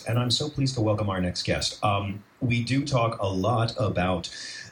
And I'm so pleased to welcome our next guest. We do talk a lot about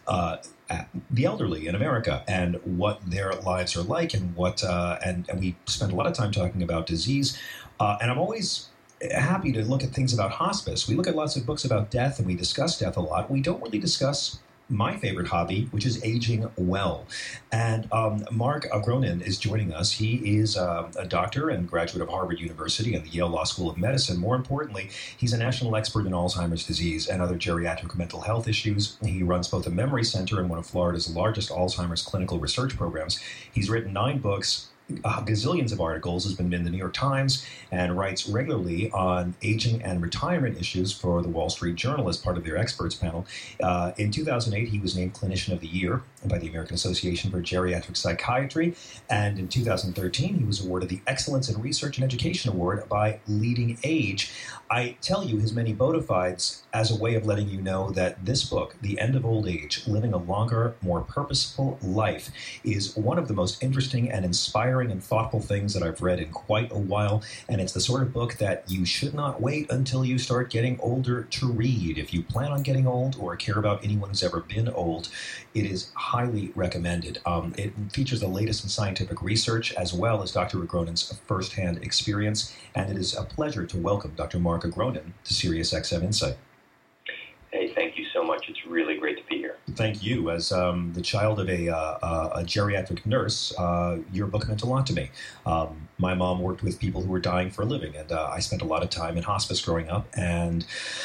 the elderly in America and what their lives are like, and and we spend a lot of time talking about disease. And I'm always happy to look at things about hospice. We look at lots of books about death, and we discuss death a lot. We don't really discuss my favorite hobby, which is aging well. And Mark Gronin is joining us. He is a doctor and graduate of Harvard University and the Yale Law School of Medicine. More importantly, he's a national expert in Alzheimer's disease and other geriatric mental health issues. He runs both a memory center and one of Florida's largest Alzheimer's clinical research programs. He's written 9 books, gazillions of articles, has been in the New York Times, and writes regularly on aging and retirement issues for the Wall Street Journal as part of their experts panel. In 2008, he was named Clinician of the Year by the American Association for Geriatric Psychiatry, and in 2013, he was awarded the Excellence in Research and Education Award by Leading Age. I tell you his many bona fides as a way of letting you know that this book, The End of Old Age, Living a Longer, More Purposeful Life, is one of the most interesting and inspiring and thoughtful things that I've read in quite a while, and it's the sort of book that you should not wait until you start getting older to read. If you plan on getting old or care about anyone who's ever been old, it is highly recommended. It features the latest in scientific research as well as Dr. Gronin's firsthand experience, and it is a pleasure to welcome Dr. Mark Gronin to SiriusXM Insight. Hey, thank you so much. It's really great to be here. Thank you. As the child of a geriatric nurse, your book meant a lot to me. My mom worked with people who were dying for a living, and I spent a lot of time in hospice growing up. And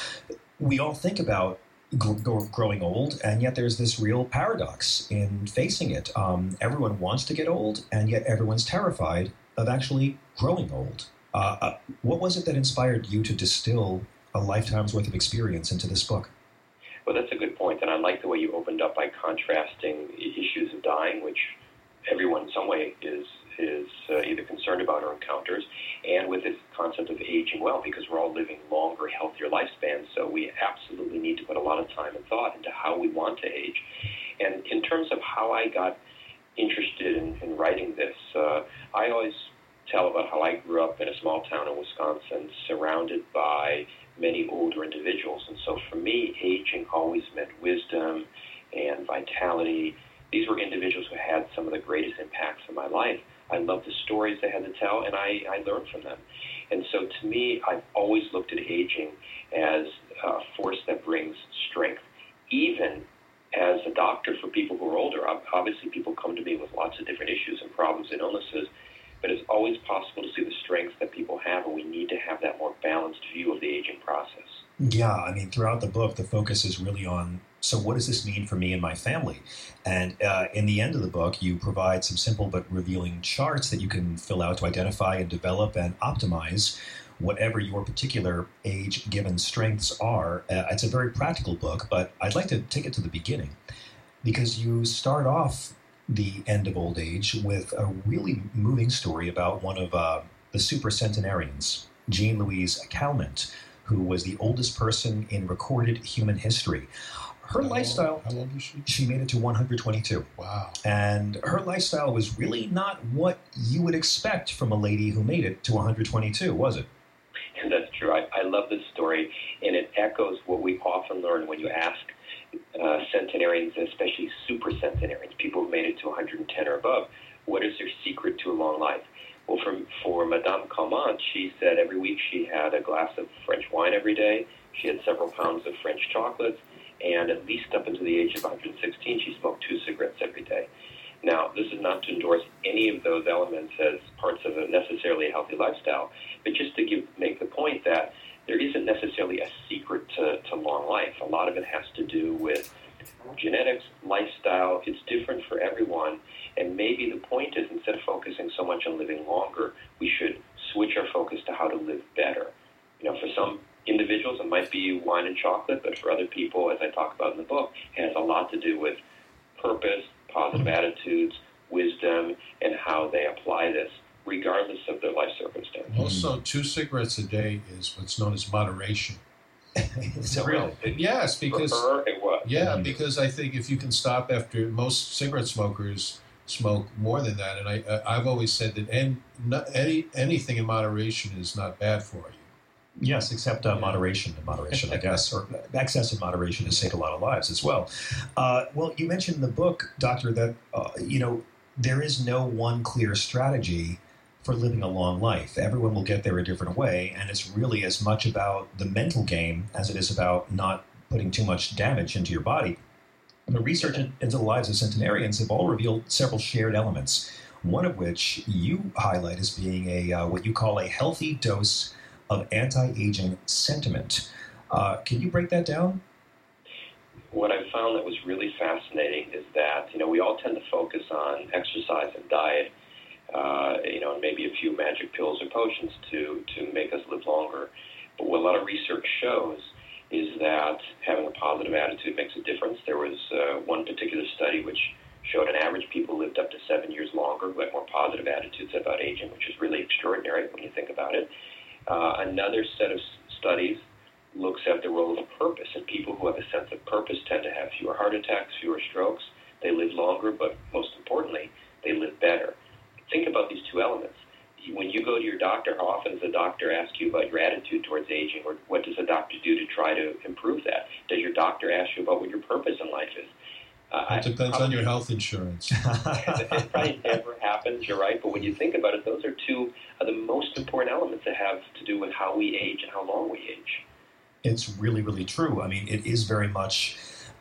we all think about growing old, and yet there's this real paradox in facing it. Everyone wants to get old, and yet everyone's terrified of actually growing old. What was it that inspired you to distill a lifetime's worth of experience into this book? Well, that's a good point, and I like the way you opened up by contrasting issues of dying, which everyone in some way is either concerned about or encounters, and with this concept of aging well, because we're all living longer, healthier lifespans, so we absolutely need to put a lot of time and thought into how we want to age. And in terms of how I got interested in writing this, I always tell about how I grew up in a small town in Wisconsin surrounded by many older individuals. And so for me, aging always meant wisdom and vitality. These were individuals who had some of the greatest impacts in my life. I loved the stories they had to tell, and I learned from them. And so to me, I've always looked at aging as a force that brings strength. Even as a doctor for people who are older, obviously people come to me with lots of different issues and problems and illnesses, but it's always possible to see the strengths that people have, and we need to have that more balanced view of the aging process. Yeah, I mean, throughout the book, the focus is really on, so what does this mean for me and my family? And in the end of the book, you provide some simple but revealing charts that you can fill out to identify and develop and optimize whatever your particular age-given strengths are. It's a very practical book, but I'd like to take it to the beginning, because you start off The End of Old Age with a really moving story about one of the supercentenarians, Jean Louise Calment, who was the oldest person in recorded human history. Her lifestyle... How old was she? She made it to 122. Wow. And her lifestyle was really not what you would expect from a lady who made it to 122, was it? And that's true. I love this story, and it echoes what we often learn when you ask centenarians, especially super centenarians, people who made it to 110 or above, what is their secret to a long life? Well, for Madame Calment, she said every week she had a glass of French wine every day, she had several pounds of French chocolates, and at least up until the age of 116, she smoked 2 cigarettes every day. Now, this is not to endorse any of those elements as parts of a necessarily healthy lifestyle, but just to make the point that there isn't necessarily a secret to long life. A lot of it has to do with genetics, lifestyle. It's different for everyone. And maybe the point is, instead of focusing so much on living longer, we should switch our focus to how to live better. You know, for some individuals, it might be wine and chocolate, but for other people, as I talk about in the book, it has a lot to do with purpose, positive attitudes, wisdom, and how they apply this, regardless of their life circumstance. Also, 2 cigarettes a day is what's known as moderation. Is that real? Yes, because for her, it was. Yeah, because I think if you can stop after, most cigarette smokers smoke more than that, and I've always said that anything in moderation is not bad for you. Yes, except moderation, I guess, or excess in moderation has saved a lot of lives as well. Well, you mentioned in the book, Doctor, that there is no one clear strategy for living a long life. Everyone will get there a different way, and it's really as much about the mental game as it is about not putting too much damage into your body. And the research into the lives of centenarians have all revealed several shared elements. One of which you highlight as being a what you call a healthy dose of anti-aging sentiment. Can you break that down? What I found that was really fascinating is that, we all tend to focus on exercise and diet, and maybe a few magic pills or potions to make us live longer. But what a lot of research shows is that having a positive attitude makes a difference. There was one particular study which showed on average people lived up to 7 years longer who had more positive attitudes about aging, which is really extraordinary when you think about it. Another set of studies looks at the role of purpose, and people who have a sense of purpose tend to have fewer heart attacks, fewer strokes. They live longer, but most importantly, they live better. Think about these two elements. When you go to your doctor, how often does a doctor ask you about your attitude towards aging, or what does a doctor do to try to improve that? Does your doctor ask you about what your purpose in life is? It depends on your health insurance. It probably never happens, you're right, but when you think about it, those are two of the most important elements that have to do with how we age and how long we age. It's really, really true. I mean, it is very much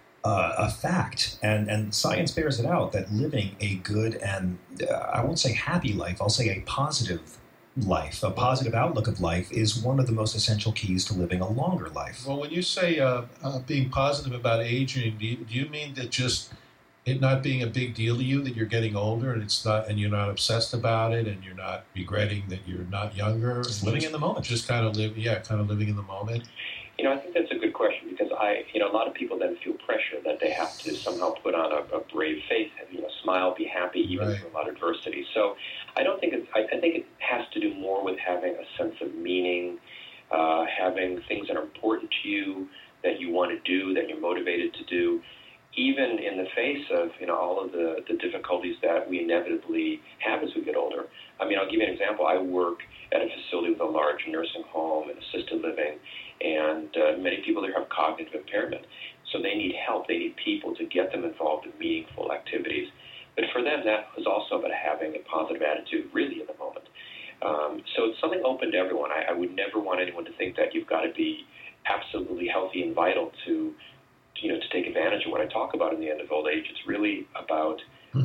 a fact, and science bears it out, that living a good and, I won't say happy life, I'll say a positive life, a positive outlook of life is one of the most essential keys to living a longer life. Well, when you say being positive about aging, do you mean that just it not being a big deal to you that you're getting older and it's not, and you're not obsessed about it, and you're not regretting that you're not younger? Just living in the moment. Just kind of living in the moment. I think that's a good question, because a lot of people then feel pressure that they have to somehow put on a brave face, smile, be happy, even right. through a lot of adversity. So I don't think I think it has to do more with having a sense of meaning, having things that are important to you, that you want to do, that you're motivated to do, even in the face of, all of the difficulties that we inevitably have as we get older. I mean, I'll give you an example. I work at a facility with a large nursing home and assisted living, and many people there have cognitive impairment. So they need help. They need people to get them involved in meaningful activities. But for them, that was also about having a positive attitude really in the moment. So it's something open to everyone. I would never want anyone to think that you've got to be absolutely healthy and vital to take advantage of what I talk about in the end of old age. It's really about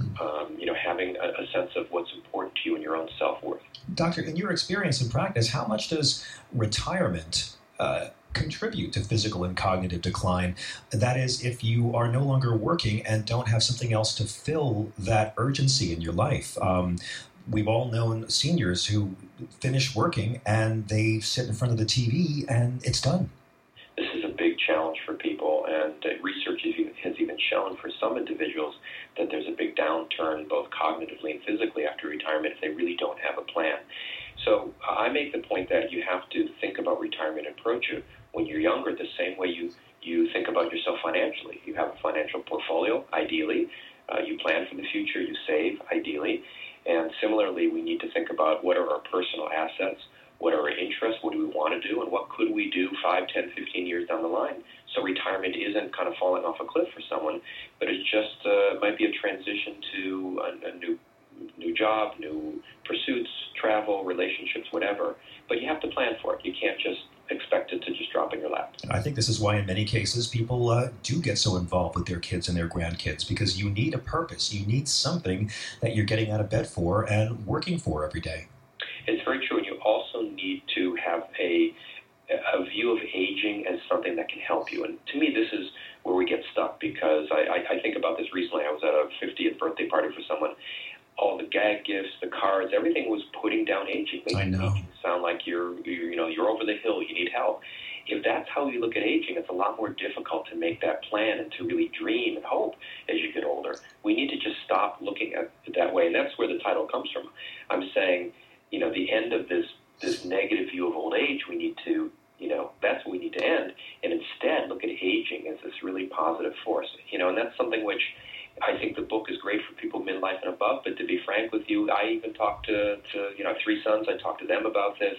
having a sense of what's important to you and your own self-worth. Doctor, in your experience and practice, how much does retirement contribute to physical and cognitive decline? That is, if you are no longer working and don't have something else to fill that urgency in your life. We've all known seniors who finish working and they sit in front of the TV and it's done. This is a big challenge for people, and research has even shown for some individuals that there's a big downturn both cognitively and physically after retirement if they really don't have a plan. So I make the point that you have to think about retirement and approach it when you're younger the same way you think about yourself financially. You have a financial portfolio, ideally. You plan for the future. You save, ideally. And similarly, we need to think about what are our personal assets, what are our interests, what do we want to do, and what could we do 5, 10, 15 years down the line. So retirement isn't kind of falling off a cliff for someone, but it just might be a transition to a new job, new pursuits, travel, relationships, whatever. But you have to plan for it. You can't just expect it to just drop in your lap. I think this is why in many cases people do get so involved with their kids and their grandkids, because you need a purpose. You need something that you're getting out of bed for and working for every day. It's very true. And you also need to have a view of aging as something that can help you. And to me, this is where we get stuck, because I think about this recently. I was at a 50th birthday party for someone. All the gag gifts, the cards, everything was putting down aging. I know. Aging sound like you're over the hill. You need help. If that's how you look at aging, it's a lot more difficult to make that plan and to really dream and hope as you get older. We need to just stop looking at it that way, and that's where the title comes from. I'm saying, the end of this negative view of old age. We need to, that's what we need to end, and instead look at aging as this really positive force. And that's something which I think the book is great for people midlife and above, but to be frank with you, I even talked to 3 sons, I talked to them about this,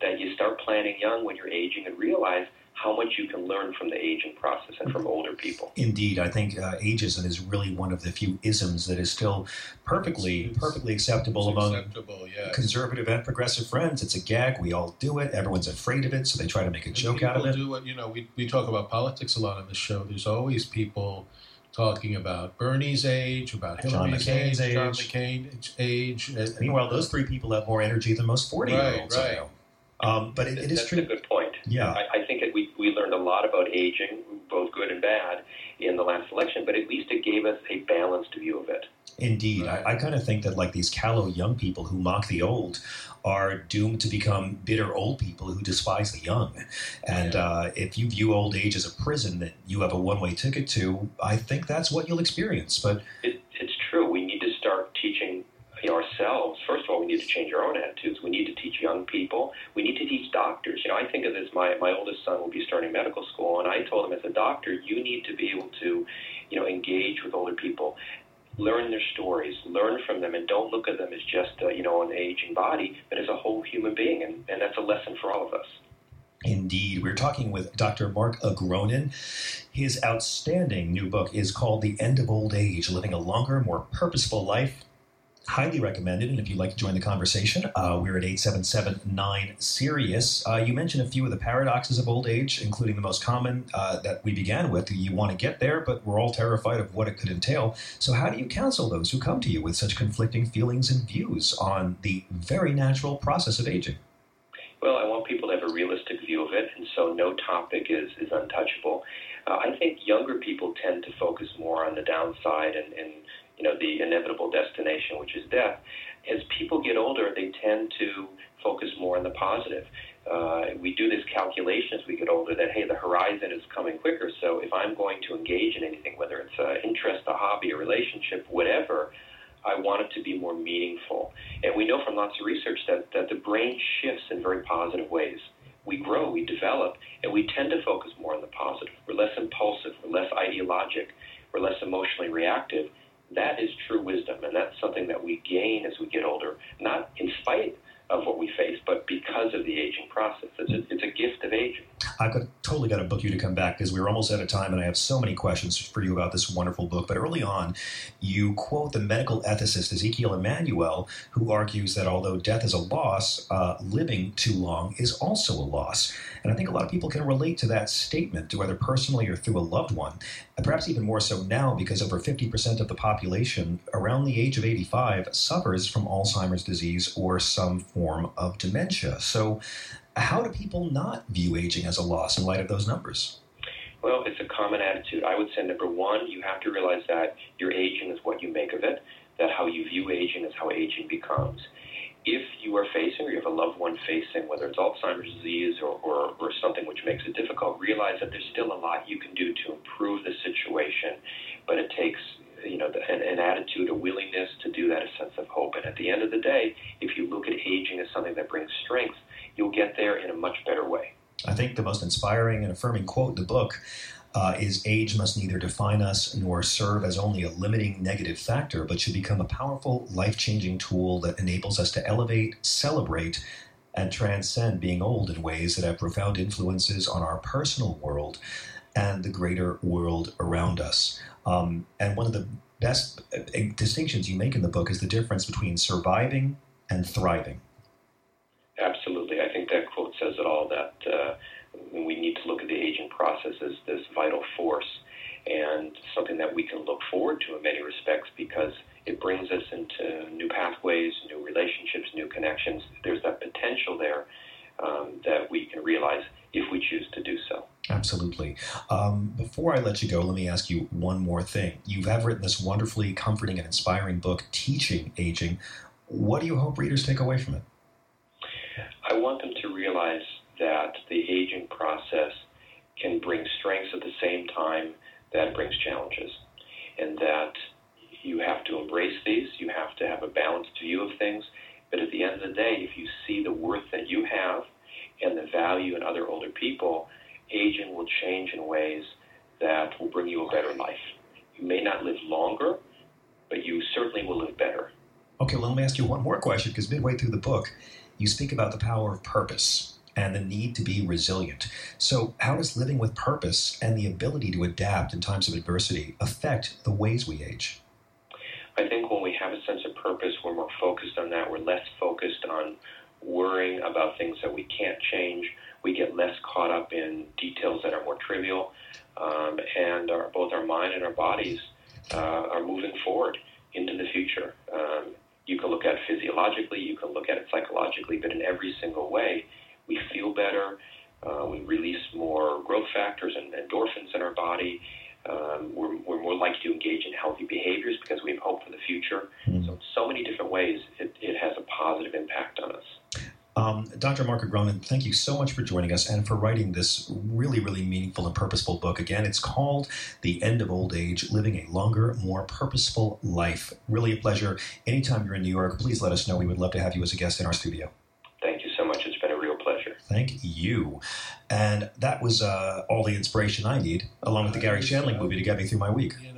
that you start planning young when you're aging and realize how much you can learn from the aging process and from older people. Indeed, I think ageism is really one of the few isms that is still perfectly acceptable among conservative and progressive friends. It's a gag. We all do it. Everyone's afraid of it, so they try to make a joke out of it. Do it. We talk about politics a lot on the show. There's always people talking about Bernie's age, about Hillary's age, John McCain's age. Meanwhile, those three people have more energy than most 40-year-olds. Right. But it is true. That's a good point. Yeah. I think we learned a lot about aging, both good and bad, in the last election, but at least it gave us a balanced view of it. Indeed. Right. I kind of think that like these callow young people who mock the old are doomed to become bitter old people who despise the young. And if you view old age as a prison that you have a one-way ticket to, I think that's what you'll experience. But it's true. We need to start teaching ourselves. First of all, we need to change our own attitudes. We need to teach young people. We need to teach doctors. I think of this, my oldest son will be starting medical school, and I told him as a doctor, you need to be able to, engage with older people, learn their stories, learn from them, and don't look at them as just, an aging body, but as a whole human being, and that's a lesson for all of us. Indeed. We're talking with Dr. Mark Agronin. His outstanding new book is called The End of Old Age, Living a Longer, More Purposeful Life. Highly recommended, and if you'd like to join the conversation, we're at 877-9-SIRIUS. You mentioned a few of the paradoxes of old age, including the most common that we began with. You want to get there, but we're all terrified of what it could entail. So how do you counsel those who come to you with such conflicting feelings and views on the very natural process of aging? Well, I want people to have a realistic view of it, and so no topic is untouchable. I think younger people tend to focus more on the downside and the inevitable destination, which is death. As people get older, they tend to focus more on the positive. We do this calculation as we get older that, hey, the horizon is coming quicker, so if I'm going to engage in anything, whether it's an interest, a hobby, a relationship, whatever, I want it to be more meaningful. And we know from lots of research that the brain shifts in very positive ways. We grow, we develop, and we tend to focus more on the positive. We're less impulsive, we're less ideologic, we're less emotionally reactive. That is true wisdom, and that's something that we gain as we get older, not in spite of what we face, but because of the aging process. It's a gift of aging. I've totally got to book you to come back because we're almost out of time, and I have so many questions for you about this wonderful book. But early on, you quote the medical ethicist Ezekiel Emanuel, who argues that although death is a loss, living too long is also a loss. And I think a lot of people can relate to that statement, whether personally or through a loved one, and perhaps even more so now because over 50% of the population around the age of 85 suffers from Alzheimer's disease or some form of dementia. So how do people not view aging as a loss in light of those numbers? Well, it's a common attitude. I would say, number one, you have to realize that your aging is what you make of it, that how you view aging is how aging becomes. If you are facing, or you have a loved one facing, whether it's Alzheimer's disease or something which makes it difficult, realize that there's still a lot you can do to improve the situation, but it takes an attitude, a willingness to do that, a sense of hope. And at the end of the day, if you look at aging as something that brings strength, you'll get there in a much better way. I think the most inspiring and affirming quote in the book is age must neither define us nor serve as only a limiting negative factor, but should become a powerful, life-changing tool that enables us to elevate, celebrate, and transcend being old in ways that have profound influences on our personal world and the greater world around us. And one of the best distinctions you make in the book is the difference between surviving and thriving. Absolutely. I think that quote says it all, that we need to look at the aging process as this vital force and something that we can look forward to in many respects because it brings us into new pathways, new relationships, new connections. There's that potential there that we can realize if we choose to do so. Absolutely. Before I let you go, let me ask you one more thing. You have written this wonderfully comforting and inspiring book, Teaching Aging. What do you hope readers take away from it? I want them to realize that the aging process can bring strengths at the same time that it brings challenges, and that you have to embrace these, you have to have a balanced view of things, but at the end of the day, if you see the worth that you have and the value in other older people, aging will change in ways that will bring you a better life. You may not live longer, but you certainly will live better. Okay, well, let me ask you one more question, because midway through the book, you speak about the power of purpose. and the need to be resilient. So how does living with purpose and the ability to adapt in times of adversity affect the ways we age? I think when we have a sense of purpose, we're more focused on that. We're less focused on worrying about things that we can't change. We get less caught up in details that are more trivial. And both our mind and our bodies are moving forward into the future. You can look at it physiologically, you can look at it psychologically, but in every single way, we feel better. We release more growth factors and endorphins in our body. We're more likely to engage in healthy behaviors because we have hope for the future. So in so many different ways, it has a positive impact on us. Dr. Mark Agronin, thank you so much for joining us and for writing this really, really meaningful and purposeful book. Again, it's called The End of Old Age, Living a Longer, More Purposeful Life. Really a pleasure. Anytime you're in New York, please let us know. We would love to have you as a guest in our studio. Thank you so much. It's been a real pleasure. Thank you. And that was all the inspiration I need, along with the Gary Shandling movie to get me through my week.